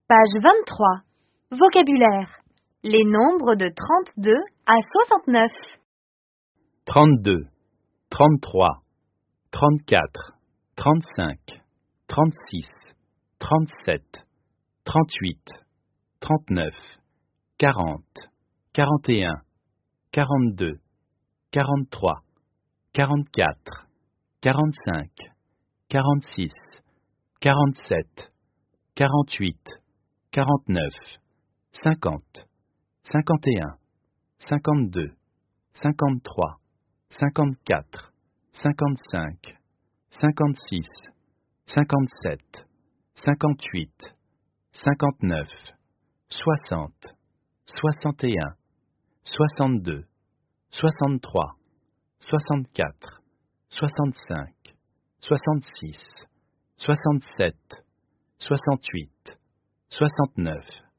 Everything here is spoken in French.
Page 23. Vocabulaire. Les nombres de 32 à 69. 32, 33, 34, 35, 36, 37, 38, 39, 40, 41, 42, 43, 44, 45, 46, 47, 48, 49, 50, 51, 52, 53, 54, 55, 56, 57, 58, 59, 60, 61, 62, 63, 64, 65, 66, 67, 68, 69,